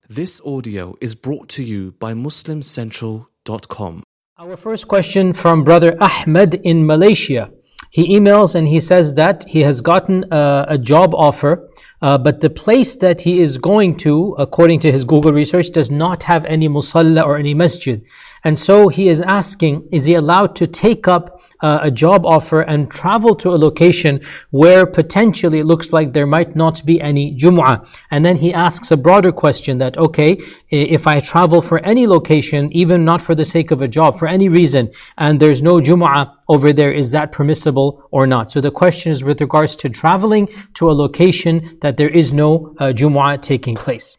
This audio is brought to you by MuslimCentral.com. Our first question from Brother Ahmed in Malaysia. He emails and he says that he has gotten a job offer, but the place that he is going to, according to his Google research, does not have any musalla or any masjid. And so he is asking, is he allowed to take up a job offer and travel to a location where potentially it looks like there might not be any Jumu'ah? And then he asks a broader question that, okay, if I travel for any location, even not for the sake of a job, for any reason, and there's no Jumu'ah over there, is that permissible or not? So the question is with regards to traveling to a location that there is no Jumu'ah taking place.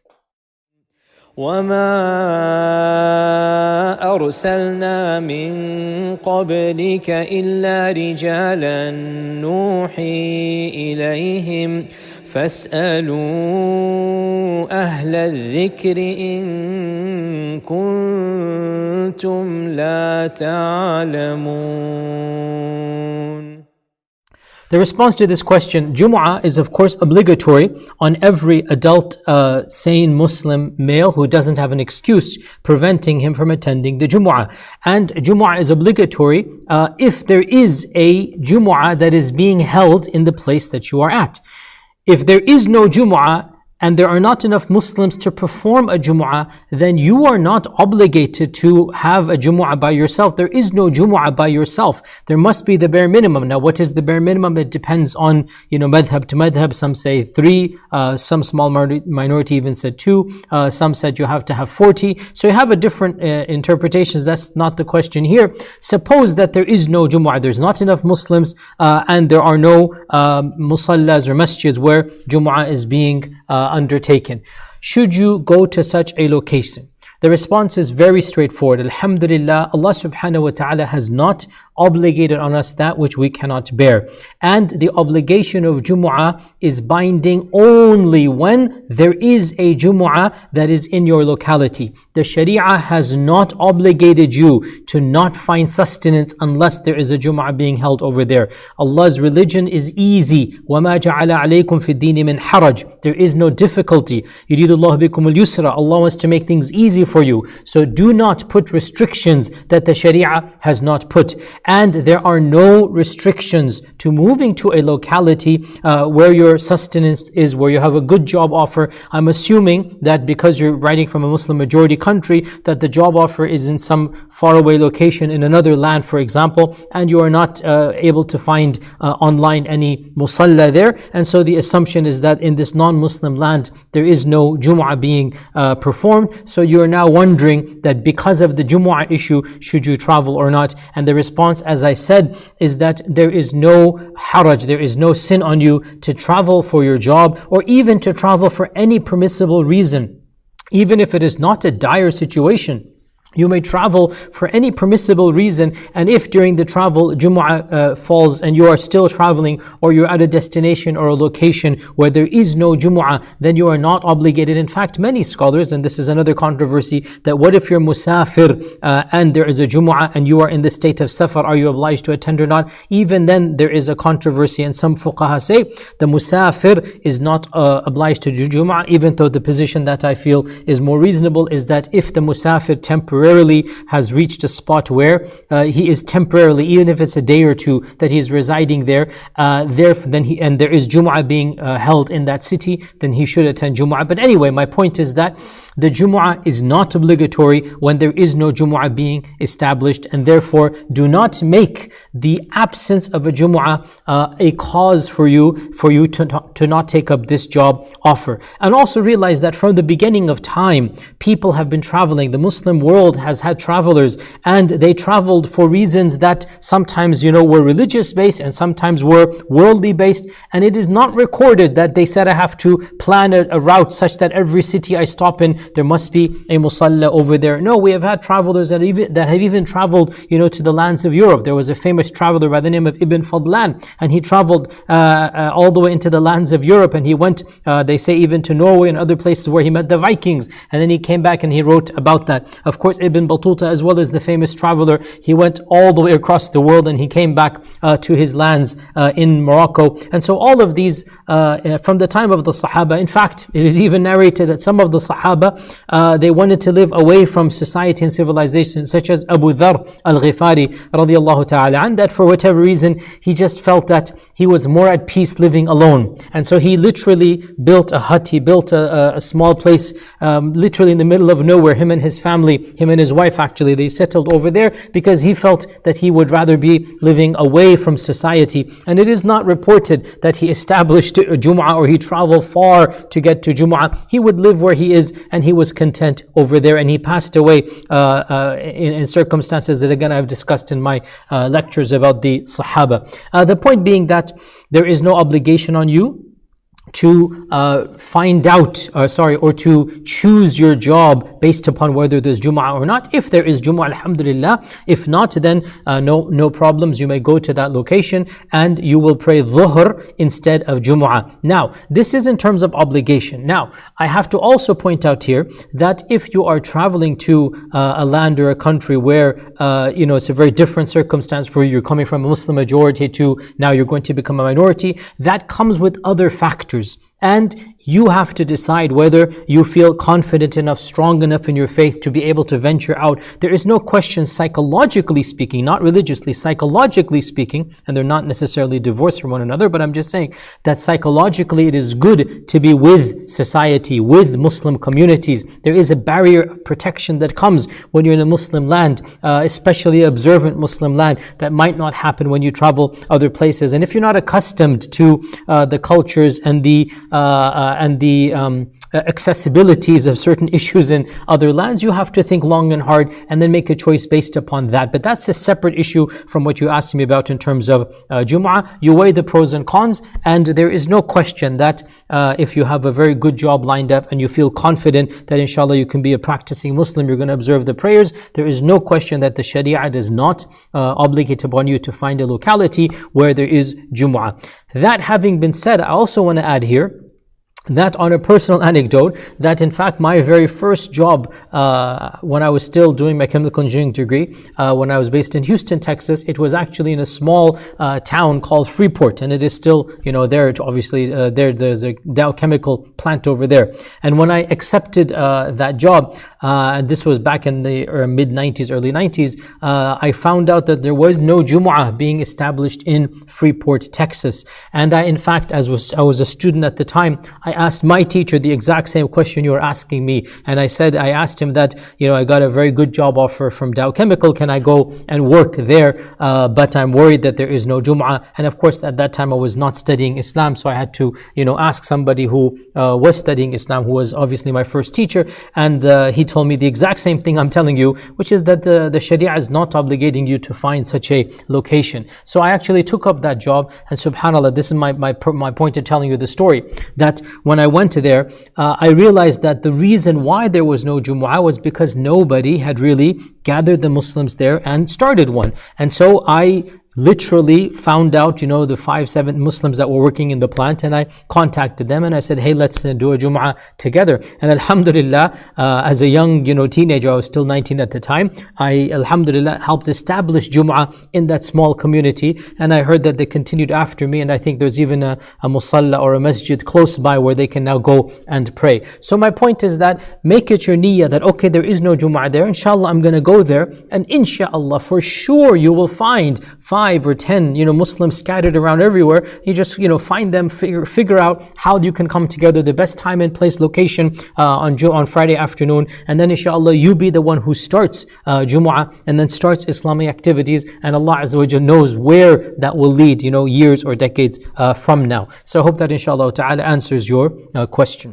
وما أرسلنا من قبلك إلا رجالا نوحي إليهم فاسألوا أهل الذكر إن كنتم لا تعلمون. The response to this question, Jumu'ah is of course obligatory on every adult sane Muslim male who doesn't have an excuse preventing him from attending the Jumu'ah. And Jumu'ah is obligatory if there is a Jumu'ah that is being held in the place that you are at. If there is no Jumu'ah and there are not enough Muslims to perform a Jumu'ah, then you are not obligated to have a Jumu'ah by yourself. There is no Jumu'ah by yourself. There must be the bare minimum. Now, what is the bare minimum? It depends on, madhab to madhab. Some say 3, some small minority even said 2, some said you have to have 40. So you have a different interpretations. That's not the question here. Suppose that there is no Jumu'ah, there's not enough Muslims, and there are no musallas or masjids where Jumu'ah is being undertaken. Should you go to such a location? The response is very straightforward. Alhamdulillah, Allah subhanahu wa ta'ala has not obligated on us that which we cannot bear. And the obligation of Jumu'ah is binding only when there is a Jumu'ah that is in your locality. The Sharia has not obligated you to not find sustenance unless there is a Jumu'ah being held over there. Allah's religion is easy. وَمَا جَعَلَ عَلَيْكُمْ فِي الدِّينِ مِنْ حَرَجٍ. There is no difficulty. يُرِيدُ اللَّهُ بِكُمُ الْيُسْرَ. Allah wants to make things easy for you. So do not put restrictions that the Sharia has not put. And there are no restrictions to moving to a locality where your sustenance is, where you have a good job offer. I'm assuming that because you're writing from a Muslim majority country, that the job offer is in some faraway location in another land, for example, and you are not able to find online any musalla there. And so the assumption is that in this non-Muslim land, there is no Jumu'ah being performed. So you are now wondering that because of the Jumu'ah issue, should you travel or not? And the response, as I said, is that there is no haraj, there is no sin on you to travel for your job or even to travel for any permissible reason. Even if it is not a dire situation, you may travel for any permissible reason, and if during the travel Jumu'ah falls and you are still traveling, or you're at a destination or a location where there is no Jumu'ah, then you are not obligated. In fact, many scholars, and this is another controversy, that what if you're musafir and there is a Jumu'ah and you are in the state of safar, are you obliged to attend or not? Even then there is a controversy, and some fuqaha say the musafir is not obliged to do Jumu'ah, even though the position that I feel is more reasonable is that if the musafir temporarily has reached a spot where he is temporarily, even if it's a day or two that he is residing there, and there is Jumu'ah being held in that city, then he should attend Jumu'ah. But anyway, my point is that the Jumu'ah is not obligatory when there is no Jumu'ah being established, and therefore do not make the absence of a Jumu'ah a cause for you to not take up this job offer. And also realize that from the beginning of time, people have been traveling. The Muslim world has had travelers, and they traveled for reasons that sometimes, were religious based and sometimes were worldly based. And it is not recorded that they said, I have to plan a route such that every city I stop in, there must be a musalla over there. No, we have had travelers that have even traveled, to the lands of Europe. There was a famous traveler by the name of Ibn Fadlan, and he traveled all the way into the lands of Europe, and he went, they say, even to Norway and other places where he met the Vikings, and then he came back and he wrote about that. Of course, Ibn Battuta, as well as the famous traveler, he went all the way across the world and he came back to his lands in Morocco. And so all of these, from the time of the Sahaba, in fact, it is even narrated that some of the Sahaba, they wanted to live away from society and civilization, such as Abu Dharr al-Ghifari radiallahu ta'ala, and that for whatever reason, he just felt that he was more at peace living alone. And so he literally built a hut, he built a small place, literally in the middle of nowhere. Him and his family, him and his wife actually, they settled over there because he felt that he would rather be living away from society. And it is not reported that he established Jum'ah or he traveled far to get to Jum'ah. He would live where he is and he was content over there, and he passed away in circumstances that again I've discussed in my lectures about the Sahaba. The point being that there is no obligation on you to find out, or to choose your job based upon whether there's Jum'ah or not. If there is Jum'ah, alhamdulillah. If not, then no problems. You may go to that location and you will pray Dhuhr instead of Jum'ah. Now, this is in terms of obligation. Now, I have to also point out here that if you are traveling to a land or a country where, it's a very different circumstance for you, you're coming from a Muslim majority to now you're going to become a minority, that comes with other factors. And you have to decide whether you feel confident enough, strong enough in your faith to be able to venture out. There is no question, psychologically speaking, not religiously, psychologically speaking, and they're not necessarily divorced from one another, but I'm just saying that psychologically it is good to be with society, with Muslim communities. There is a barrier of protection that comes when you're in a Muslim land, especially observant Muslim land, that might not happen when you travel other places. And if you're not accustomed to the cultures and the accessibilities of certain issues in other lands, you have to think long and hard and then make a choice based upon that. But that's a separate issue from what you asked me about in terms of Jum'ah. You weigh the pros and cons, and there is no question that if you have a very good job lined up and you feel confident that inshallah you can be a practicing Muslim, you're going to observe the prayers, there is no question that the Sharia does not obligate upon you to find a locality where there is Jum'ah. That having been said, I also want to add here that on a personal anecdote, that in fact my very first job when I was still doing my chemical engineering degree, when I was based in Houston, Texas, it was actually in a small town called Freeport, and it is still, there, obviously there's a Dow Chemical plant over there. And when I accepted that job, and this was back in the mid-90s, early 90s, I found out that there was no Jumu'ah being established in Freeport, Texas. And I, in fact, I was a student at the time, I asked my teacher the exact same question you were asking me. And I asked him that, I got a very good job offer from Dow Chemical. Can I go and work there? But I'm worried that there is no Jum'ah. And of course, at that time, I was not studying Islam. So I had to, ask somebody who was studying Islam, who was obviously my first teacher. And he told me the exact same thing I'm telling you, which is that the Sharia is not obligating you to find such a location. So I actually took up that job. And subhanAllah, this is my point in telling you the story, that when I went to there, I realized that the reason why there was no Jumu'ah was because nobody had really gathered the Muslims there and started one. And so I literally found out, the 5-7 Muslims that were working in the plant, and I contacted them and I said, hey, let's do a Jumu'ah together. And alhamdulillah, as a young, teenager, I was still 19 at the time, I, alhamdulillah, helped establish Jumu'ah in that small community. And I heard that they continued after me, and I think there's even a musalla or a masjid close by where they can now go and pray. So my point is that make it your niyyah that, okay, there is no Jumu'ah there, inshallah I'm going to go there, and inshallah for sure you will find 5 or 10, Muslims scattered around everywhere. You just, find them, figure out how you can come together, the best time and place, location on Friday afternoon, and then inshallah you be the one who starts Jumu'ah and then starts Islamic activities, and Allah Azza wa Jalla knows where that will lead, years or decades from now. So I hope that inshallah ta'ala answers your question.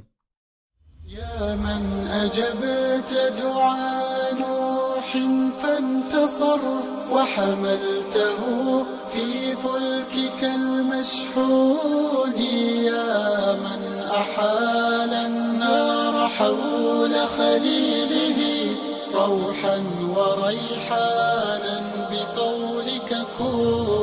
وحملته في فلكك المشحون يا من أحال النار حول خليله روحا وريحانا بقولك كون